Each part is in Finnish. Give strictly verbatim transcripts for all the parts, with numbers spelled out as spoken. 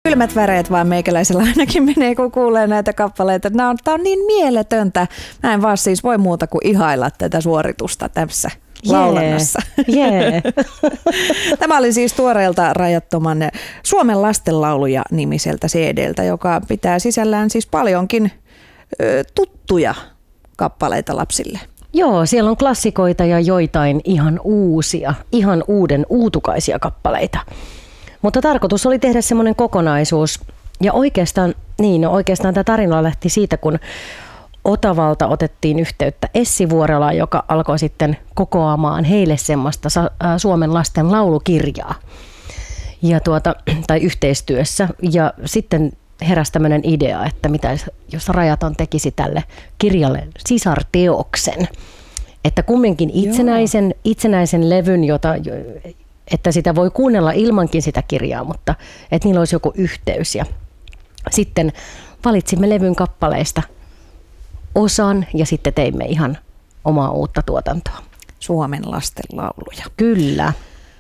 Kylmät väreet vaan meikäläisellä ainakin menee, kun kuulee näitä kappaleita. Tämä on, tämä on niin mieletöntä. Mä en vaan siis voi muuta kuin ihailla tätä suoritusta tässä laulannassa. Yeah. Yeah. Tämä oli siis tuoreelta Rajattoman Suomen lastenlauluja -nimiseltä C D:ltä, joka pitää sisällään siis paljonkin ö, tuttuja kappaleita lapsille. Joo, siellä on klassikoita ja joitain ihan uusia, ihan uuden uutukaisia kappaleita. Mutta tarkoitus oli tehdä semmoinen kokonaisuus. Ja oikeastaan, niin, no oikeastaan tämä tarina lähti siitä, kun Otavalta otettiin yhteyttä Essi Vuorelaan, joka alkoi sitten kokoamaan heille semmoista Suomen lasten laulukirjaa ja tuota, tai yhteistyössä. Ja sitten heräsi tämmöinen idea, että mitä jos Rajaton tekisi tälle kirjalle sisarteoksen. Että kumminkin itsenäisen, itsenäisen levyn, jota, että sitä voi kuunnella ilmankin sitä kirjaa, mutta että niillä olisi joku yhteys. Ja sitten valitsimme levyn kappaleista osan ja sitten teimme ihan omaa uutta tuotantoa. Suomen lasten lauluja. Kyllä.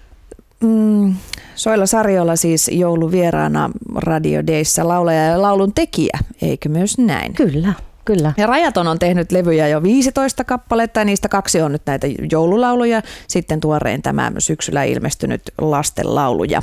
Mm, Soila Sariola siis jouluvieraana Radio Dayssä, laulaja ja laulun tekijä, eikö myös näin? Kyllä, kyllä. Ja Rajaton on tehnyt levyjä jo viisitoista kappaletta ja niistä kaksi on nyt näitä joululauluja. Sitten tuorein tämä syksyllä ilmestynyt lastenlauluja,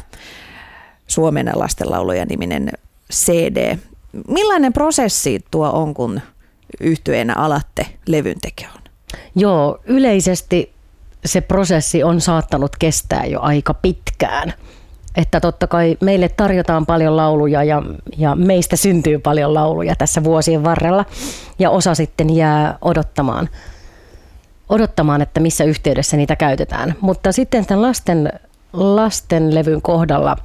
Suomen lastenlauluja -niminen C D. Millainen prosessi tuo on, kun yhtyeenä alatte levyn tekoon? Joo, yleisesti se prosessi on saattanut kestää jo aika pitkään. Että totta kai meille tarjotaan paljon lauluja ja, ja meistä syntyy paljon lauluja tässä vuosien varrella. Ja osa sitten jää odottamaan, odottamaan että missä yhteydessä niitä käytetään. Mutta sitten tämän lasten, lastenlevyn kohdalla,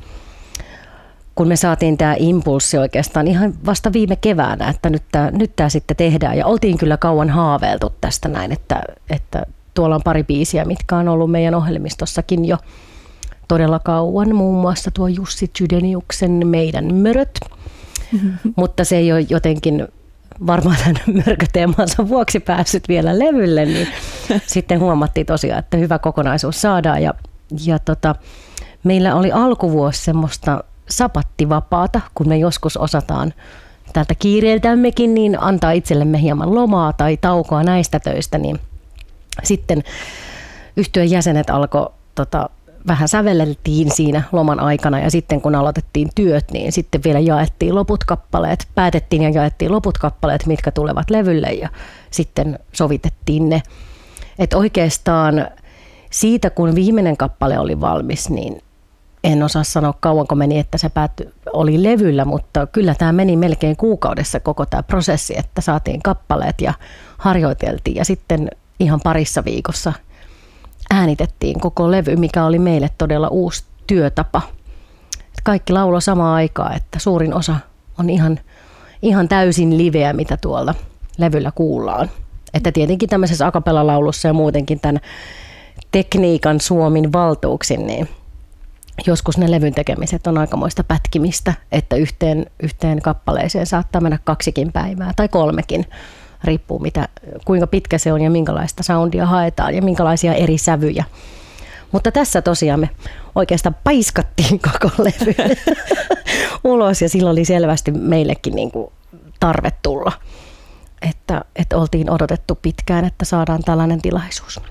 kun me saatiin tämä impulssi oikeastaan ihan vasta viime keväänä, että nyt tämä, nyt tämä sitten tehdään. Ja oltiin kyllä kauan haaveiltu tästä näin, että, että tuolla on pari biisiä, mitkä on ollut meidän ohjelmistossakin jo todella kauan. Muun muassa tuo Jussi Chydeniuksen Meidän möröt. Mm-hmm. Mutta se ei ole jotenkin varmaan tämän mörköteemansa vuoksi päässyt vielä levylle. Niin sitten huomattiin tosiaan, että hyvä kokonaisuus saadaan. Ja, ja tota, meillä oli alkuvuosi semmoista sapattivapaata, kun me joskus osataan tältä kiireiltämmekin niin antaa itsellemme hieman lomaa tai taukoa näistä töistä, niin sitten yhtyeen jäsenet alkoi, tota, vähän sävelleltiin siinä loman aikana ja sitten kun aloitettiin työt, niin sitten vielä jaettiin loput kappaleet, päätettiin ja jaettiin loput kappaleet, mitkä tulevat levylle ja sitten sovitettiin ne. Että oikeastaan siitä, kun viimeinen kappale oli valmis, niin en osaa sanoa kauanko meni, että se päättyi, oli levyllä, mutta kyllä tämä meni melkein kuukaudessa koko tämä prosessi, että saatiin kappaleet ja harjoiteltiin ja sitten ihan parissa viikossa äänitettiin koko levy, mikä oli meille todella uusi työtapa. Kaikki lauloi samaan aikaan, että suurin osa on ihan, ihan täysin liveä, mitä tuolla levyllä kuullaan. Että tietenkin tämmöisessä a cappella-laulussa ja muutenkin tämän tekniikan suomin valtuuksin, niin joskus ne levyn tekemiset on aikamoista pätkimistä, että yhteen, yhteen kappaleeseen saattaa mennä kaksikin päivää tai kolmekin. Riippuu mitä, kuinka pitkä se on ja minkälaista soundia haetaan ja minkälaisia eri sävyjä. Mutta tässä tosiaan me oikeastaan paiskattiin koko levy ulos ja silloin oli selvästi meillekin niin kuin tarve tulla. Että, että oltiin odotettu pitkään, että saadaan tällainen tilaisuus.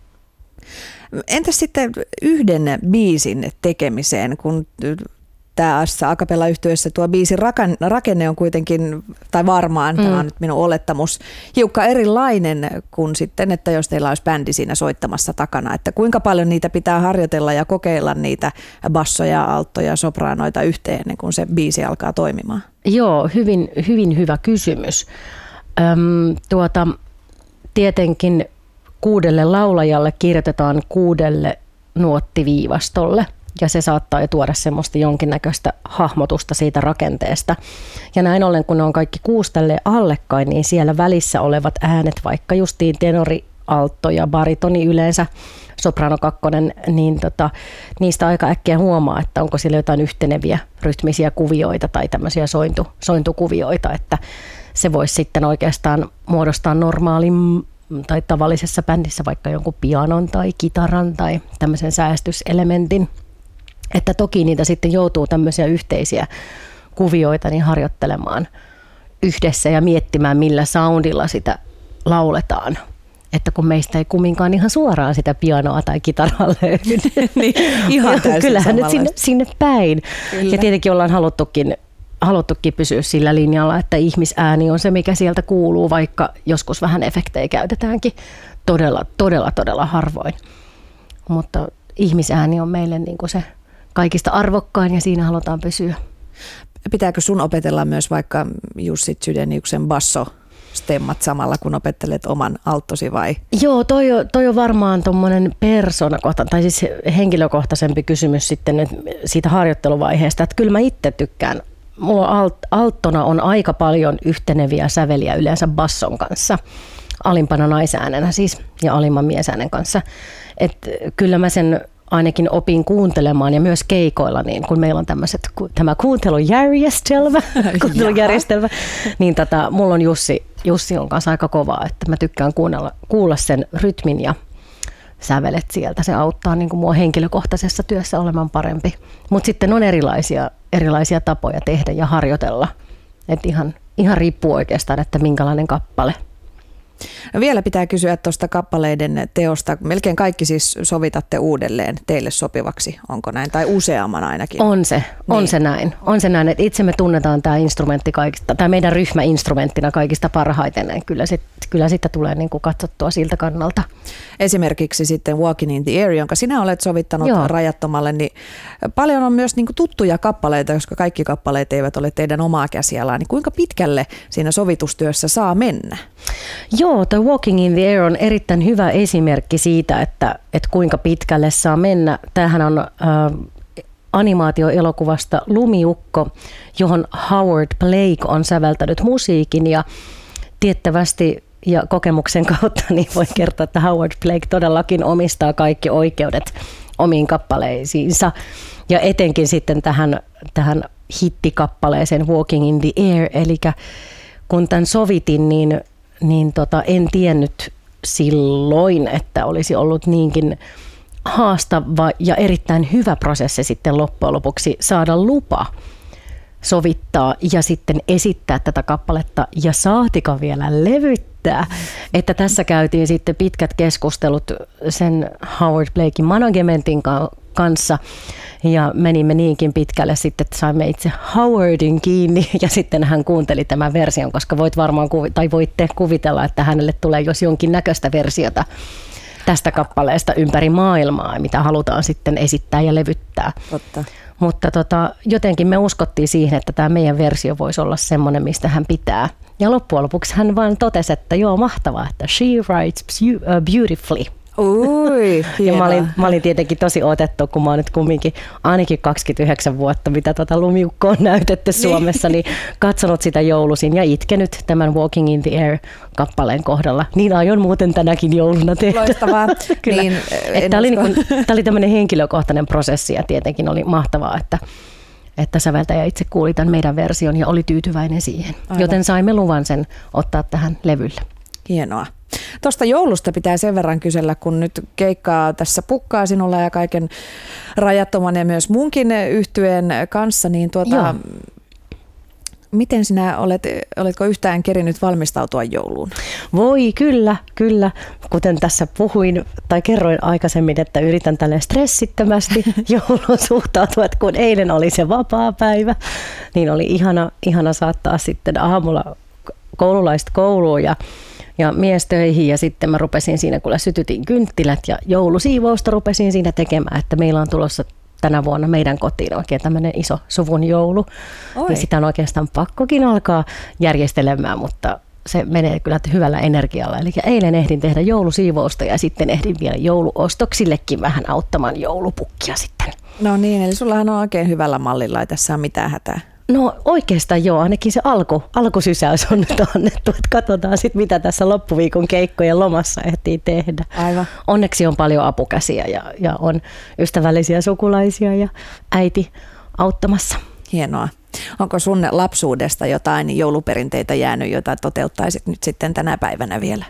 Entäs sitten yhden biisin tekemiseen, kun tässä a cappella-yhtyeessä tuo biisin rakenne on kuitenkin, tai varmaan, mm. tämä on nyt minun olettamus, hiukka erilainen kuin sitten, että jos teillä olisi bändi siinä soittamassa takana, että kuinka paljon niitä pitää harjoitella ja kokeilla niitä bassoja, alttoja, sopraanoita yhteen ennen kuin se biisi alkaa toimimaan? Joo, hyvin, hyvin hyvä kysymys. Öm, tuota, tietenkin kuudelle laulajalle kirjoitetaan kuudelle nuottiviivastolle. Ja se saattaa jo tuoda semmoista jonkinnäköistä hahmotusta siitä rakenteesta. Ja näin ollen, kun ne on kaikki kuusi tälleen allekkain, niin siellä välissä olevat äänet, vaikka justiin tenori, altto ja baritoni yleensä, soprano kakkonen, niin tota, niistä aika äkkiä huomaa, että onko siellä jotain yhteneviä rytmisiä kuvioita tai tämmöisiä sointu, sointukuvioita, että se voisi sitten oikeastaan muodostaa normaalin tai tavallisessa bändissä vaikka jonkun pianon tai kitaran tai tämmöisen säästyselementin. Että toki niitä sitten joutuu tämmöisiä yhteisiä kuvioita niin harjoittelemaan yhdessä ja miettimään, millä soundilla sitä lauletaan. Että kun meistä ei kumminkaan ihan suoraan sitä pianoa tai kitaraa löydy. Niin, ihan täysin kyllähän nyt sinne, sinne päin. Kyllä. Ja tietenkin ollaan haluttukin, haluttukin pysyä sillä linjalla, että ihmisääni on se, mikä sieltä kuuluu, vaikka joskus vähän efektejä käytetäänkin todella, todella, todella harvoin. Mutta ihmisääni on meille niin kuin se kaikista arvokkain ja siinä halutaan pysyä. Pitääkö sun opetella myös vaikka Jussi Chydeniuksen basso-stemmat samalla, kun opettelet oman alttosi vai? Joo, toi, toi on varmaan tuommoinen persoonakohta, tai siis henkilökohtaisempi kysymys sitten nyt siitä harjoitteluvaiheesta. Että kyllä mä itse tykkään. Mulla on alt, alttona on aika paljon yhteneviä säveliä yleensä basson kanssa. Alimpana naisäänenä siis ja alimman miesäänen kanssa. Että kyllä mä sen ainakin opin kuuntelemaan ja myös keikoilla, niin kun meillä on tämmöiset, tämä kuuntelujärjestelmä, kuuntelujärjestelmä niin tota, mulla on Jussi, Jussi on kanssa aika kovaa, että mä tykkään kuunnella, kuulla sen rytmin ja sävelet sieltä. Se auttaa niin kuin mua henkilökohtaisessa työssä olemaan parempi. Mutta sitten on erilaisia, erilaisia tapoja tehdä ja harjoitella. Et ihan, ihan riippuu oikeastaan, että minkälainen kappale. No vielä pitää kysyä tuosta kappaleiden teosta. Melkein kaikki siis sovitatte uudelleen teille sopivaksi, onko näin? Tai useamman ainakin. On se, on niin. se näin. On se näin, että itse me tunnetaan tämä instrumentti kaikista, tai meidän ryhmä instrumenttina kaikista parhaiten. Kyllä, sit, kyllä sitä tulee niin kuin katsottua siltä kannalta. Esimerkiksi sitten Walking in the Air, jonka sinä olet sovittanut Joo. Rajattomalle, niin paljon on myös niin kuin tuttuja kappaleita, koska kaikki kappaleet eivät ole teidän omaa käsialaa. Niin kuinka pitkälle siinä sovitustyössä saa mennä? Joo, The Walking in the Air on erittäin hyvä esimerkki siitä, että, että kuinka pitkälle saa mennä. Tämähän on äh, animaatioelokuvasta Lumiukko, johon Howard Blake on säveltänyt musiikin ja tiettävästi ja kokemuksen kautta niin voin kertoa, että Howard Blake todellakin omistaa kaikki oikeudet omiin kappaleisiinsa ja etenkin sitten tähän, tähän hittikappaleeseen Walking in the Air, eli kun tämän sovitin, niin niin tota, en tiennyt silloin, että olisi ollut niinkin haastava ja erittäin hyvä prosessi sitten loppujen lopuksi saada lupa sovittaa ja sitten esittää tätä kappaletta ja saatika vielä levyttää. Että tässä käytiin sitten pitkät keskustelut sen Howard Blakein managementin kanssa ja menimme niinkin pitkälle sitten, että saimme itse Howardin kiinni ja sitten hän kuunteli tämän version, koska voit varmaan kuvi- tai voitte kuvitella, että hänelle tulee jos jonkin näköistä versiota tästä kappaleesta ympäri maailmaa, mitä halutaan sitten esittää ja levyttää. Totta. Mutta tota, jotenkin me uskottiin siihen, että tämä meidän versio voisi olla semmoinen, mistä hän pitää. Ja loppujen lopuksi hän vaan totesi, että joo, mahtavaa, että she writes beautifully. Ui, ja mä olin, mä olin tietenkin tosi otettu, kun mä oon nyt kumminkin ainakin kaksikymmentäyhdeksän vuotta, mitä tuota Lumiukko on näytetty Suomessa, niin katsonut sitä joulusin ja itkenyt tämän Walking in the Air-kappaleen kohdalla. Niin aion muuten tänäkin jouluna tehdä. Loistavaa. Kyllä. Niin, tämä oli, niin oli tämmöinen henkilökohtainen prosessi ja tietenkin oli mahtavaa, että että säveltäjä itse kuuli tämän meidän version ja oli tyytyväinen siihen. Aivan. Joten saimme luvan sen ottaa tähän levylle. Hienoa. Tuosta joulusta pitää sen verran kysellä, kun nyt keikkaa tässä pukkaa sinulla ja kaiken Rajattoman ja myös munkin yhtyeen kanssa, niin tuota, miten sinä olet, oletko yhtään kerinyt valmistautua jouluun? Voi kyllä, kyllä. Kuten tässä puhuin tai kerroin aikaisemmin, että yritän tälle stressittömästi jouluun suhtautua, että kun eilen oli se vapaa päivä, niin oli ihana, ihana saattaa sitten aamulla koululaiset kouluun ja ja miestöihin ja sitten mä rupesin siinä, kun sytytin kynttilät ja joulusiivousta rupesin siinä tekemään, että meillä on tulossa tänä vuonna meidän kotiin oikein tämmöinen iso suvun joulu. Oi. Ja sitä on oikeastaan pakkokin alkaa järjestelemään, mutta se menee kyllä hyvällä energialla. Eli eilen ehdin tehdä joulusiivousta ja sitten ehdin vielä jouluostoksillekin vähän auttamaan joulupukkia sitten. No niin, eli sullahan on oikein hyvällä mallilla, ei tässä ole mitään hätää. No oikeastaan joo, ainakin se alku, alkusysäys on nyt annettu, että katsotaan sitten mitä tässä loppuviikon keikkojen lomassa ehtii tehdä. Aivan. Onneksi on paljon apukäsiä ja, ja on ystävällisiä sukulaisia ja äiti auttamassa. Hienoa. Onko sun lapsuudesta jotain jouluperinteitä jäänyt, jota toteuttaisit nyt sitten tänä päivänä vielä?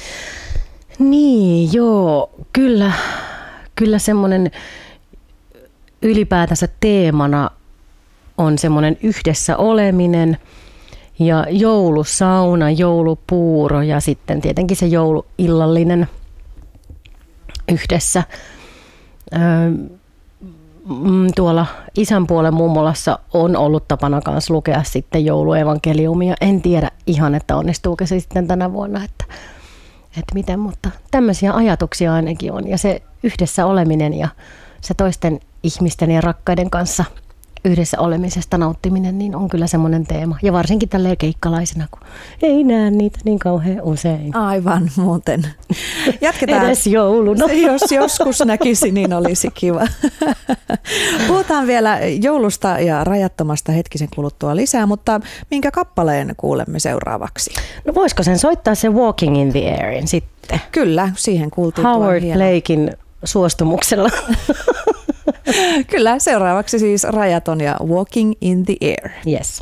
Niin, joo, kyllä, kyllä semmoinen ylipäätänsä teemana on semmoinen yhdessä oleminen ja joulusauna, joulupuuro ja sitten tietenkin se jouluillallinen yhdessä. Tuolla isän puolen mummolassa on ollut tapana kanssa lukea sitten jouluevankeliumia. En tiedä ihan, että onnistuuko se sitten tänä vuonna, että, että miten, mutta tämmöisiä ajatuksia ainakin on. Ja se yhdessä oleminen ja se toisten ihmisten ja rakkaiden kanssa yhdessä olemisesta nauttiminen niin on kyllä semmoinen teema. Ja varsinkin tälleen keikkalaisena, kun ei näe niitä niin kauhean usein. Aivan muuten. Jatketaan. Edes jouluna. Se, jos joskus näkisi, niin olisi kiva. Puhutaan vielä joulusta ja rajattomasta hetkisen kuluttua lisää, mutta minkä kappaleen kuulemme seuraavaksi? No voisiko sen soittaa se Walking in the Airin sitten? Kyllä, siihen kuultiin. Howard Blaken suostumuksella. Kyllä, seuraavaksi siis Rajaton ja Walking in the Air. Yes.